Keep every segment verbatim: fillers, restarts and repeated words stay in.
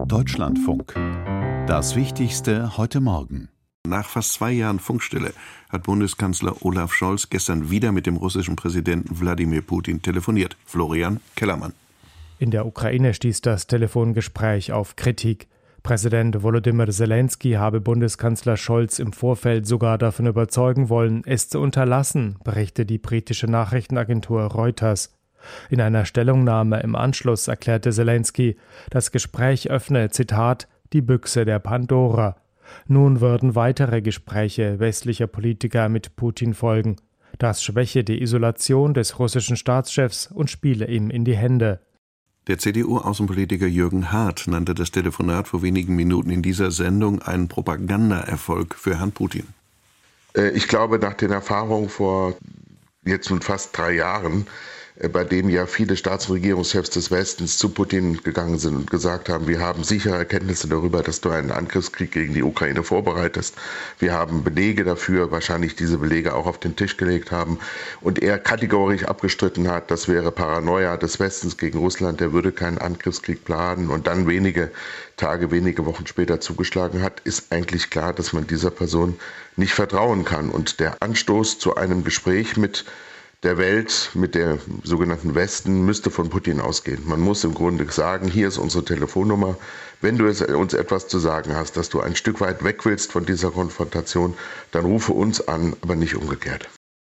Deutschlandfunk. Das Wichtigste heute Morgen. Nach fast zwei Jahren Funkstille hat Bundeskanzler Olaf Scholz gestern wieder mit dem russischen Präsidenten Wladimir Putin telefoniert. Florian Kellermann. In der Ukraine stieß das Telefongespräch auf Kritik. Präsident Volodymyr Zelensky habe Bundeskanzler Scholz im Vorfeld sogar davon überzeugen wollen, es zu unterlassen, berichtet die britische Nachrichtenagentur Reuters. In einer Stellungnahme im Anschluss erklärte Zelensky, das Gespräch öffne, Zitat, die Büchse der Pandora. Nun würden weitere Gespräche westlicher Politiker mit Putin folgen. Das schwäche die Isolation des russischen Staatschefs und spiele ihm in die Hände. Der C D U-Außenpolitiker Jürgen Hart nannte das Telefonat vor wenigen Minuten in dieser Sendung einen Propagandaerfolg für Herrn Putin. Ich glaube, nach den Erfahrungen vor jetzt nun fast drei Jahren, bei dem ja viele Staats- und Regierungschefs des Westens zu Putin gegangen sind und gesagt haben, wir haben sichere Erkenntnisse darüber, dass du einen Angriffskrieg gegen die Ukraine vorbereitest. Wir haben Belege dafür, wahrscheinlich diese Belege auch auf den Tisch gelegt haben. Und er kategorisch abgestritten hat, das wäre Paranoia des Westens gegen Russland, der würde keinen Angriffskrieg planen und dann wenige Tage, wenige Wochen später zugeschlagen hat, ist eigentlich klar, dass man dieser Person nicht vertrauen kann. Und der Anstoß zu einem Gespräch mit der Welt, mit der sogenannten Westen, müsste von Putin ausgehen. Man muss im Grunde sagen, hier ist unsere Telefonnummer. Wenn du uns etwas zu sagen hast, dass du ein Stück weit weg willst von dieser Konfrontation, dann rufe uns an, aber nicht umgekehrt.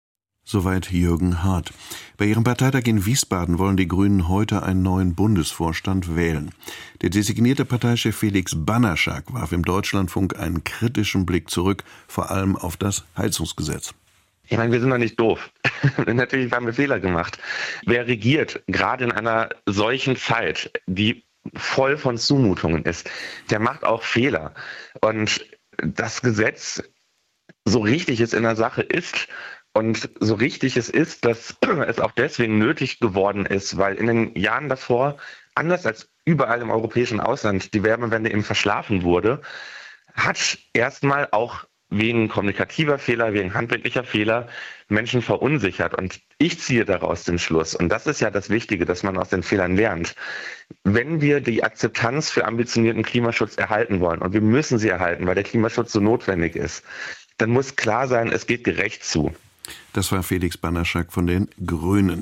Soweit Jürgen Hart. Bei ihrem Parteitag in Wiesbaden wollen die Grünen heute einen neuen Bundesvorstand wählen. Der designierte Parteichef Felix Bannerschak warf im Deutschlandfunk einen kritischen Blick zurück, vor allem auf das Heizungsgesetz. Ich meine, wir sind doch nicht doof. Natürlich haben wir Fehler gemacht. Wer regiert, gerade in einer solchen Zeit, die voll von Zumutungen ist, der macht auch Fehler. Und das Gesetz, so richtig es in der Sache ist und so richtig es ist, dass es auch deswegen nötig geworden ist, weil in den Jahren davor, anders als überall im europäischen Ausland, die Wärmewende eben verschlafen wurde, hat erstmal auch wegen kommunikativer Fehler, wegen handwerklicher Fehler Menschen verunsichert. Und ich ziehe daraus den Schluss, und das ist ja das Wichtige, dass man aus den Fehlern lernt. Wenn wir die Akzeptanz für ambitionierten Klimaschutz erhalten wollen, und wir müssen sie erhalten, weil der Klimaschutz so notwendig ist, dann muss klar sein, es geht gerecht zu. Das war Felix Bannerschak von den Grünen.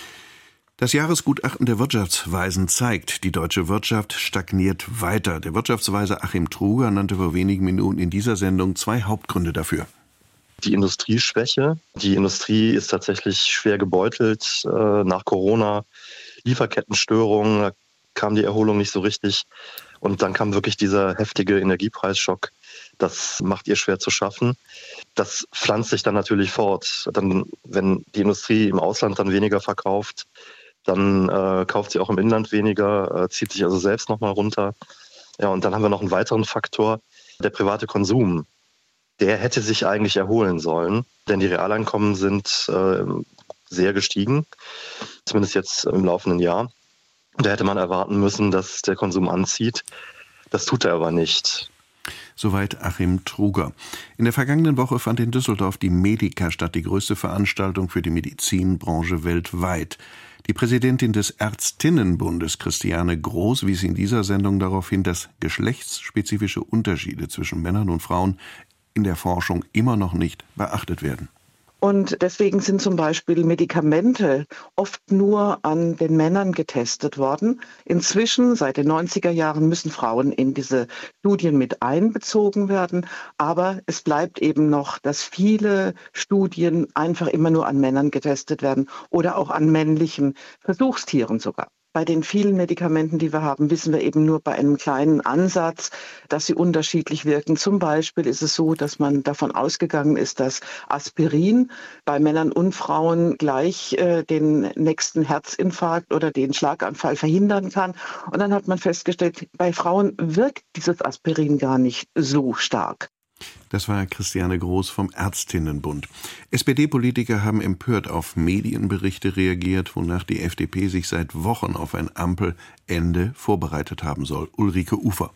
Das Jahresgutachten der Wirtschaftsweisen zeigt, die deutsche Wirtschaft stagniert weiter. Der Wirtschaftsweise Achim Truger nannte vor wenigen Minuten in dieser Sendung zwei Hauptgründe dafür. Die Industrieschwäche. Die Industrie ist tatsächlich schwer gebeutelt äh, nach Corona. Lieferkettenstörungen, da kam die Erholung nicht so richtig. Und dann kam wirklich dieser heftige Energiepreisschock. Das macht ihr schwer zu schaffen. Das pflanzt sich dann natürlich fort. Dann, wenn die Industrie im Ausland dann weniger verkauft, dann äh, kauft sie auch im Inland weniger, äh, zieht sich also selbst nochmal runter. Ja, und dann haben wir noch einen weiteren Faktor, der private Konsum. Der hätte sich eigentlich erholen sollen, denn die Realeinkommen sind äh, sehr gestiegen, zumindest jetzt im laufenden Jahr. Da hätte man erwarten müssen, dass der Konsum anzieht. Das tut er aber nicht. Soweit Achim Truger. In der vergangenen Woche fand in Düsseldorf die Medica statt, die größte Veranstaltung für die Medizinbranche weltweit. Die Präsidentin des Ärztinnenbundes, Christiane Groß, wies in dieser Sendung darauf hin, dass geschlechtsspezifische Unterschiede zwischen Männern und Frauen in der Forschung immer noch nicht beachtet werden. Und deswegen sind zum Beispiel Medikamente oft nur an den Männern getestet worden. Inzwischen, seit den neunziger Jahren, müssen Frauen in diese Studien mit einbezogen werden. Aber es bleibt eben noch, dass viele Studien einfach immer nur an Männern getestet werden oder auch an männlichen Versuchstieren sogar. Bei den vielen Medikamenten, die wir haben, wissen wir eben nur bei einem kleinen Ansatz, dass sie unterschiedlich wirken. Zum Beispiel ist es so, dass man davon ausgegangen ist, dass Aspirin bei Männern und Frauen gleich äh, den nächsten Herzinfarkt oder den Schlaganfall verhindern kann. Und dann hat man festgestellt, bei Frauen wirkt dieses Aspirin gar nicht so stark. Das war Christiane Groß vom Ärztinnenbund. S P D-Politiker haben empört auf Medienberichte reagiert, wonach die F D P sich seit Wochen auf ein Ampelende vorbereitet haben soll. Ulrike Ufer.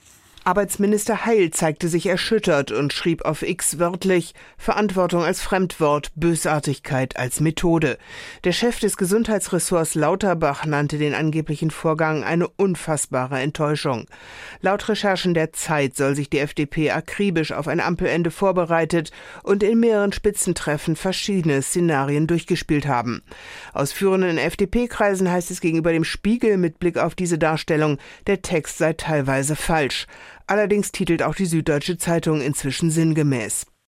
Arbeitsminister Heil zeigte sich erschüttert und schrieb auf X wörtlich: Verantwortung als Fremdwort, Bösartigkeit als Methode. Der Chef des Gesundheitsressorts Lauterbach nannte den angeblichen Vorgang eine unfassbare Enttäuschung. Laut Recherchen der Zeit soll sich die F D P akribisch auf ein Ampelende vorbereitet und in mehreren Spitzentreffen verschiedene Szenarien durchgespielt haben. Aus führenden F D P-Kreisen heißt es gegenüber dem Spiegel mit Blick auf diese Darstellung, der Text sei teilweise falsch. Allerdings titelt auch die Süddeutsche Zeitung inzwischen sinngemäß: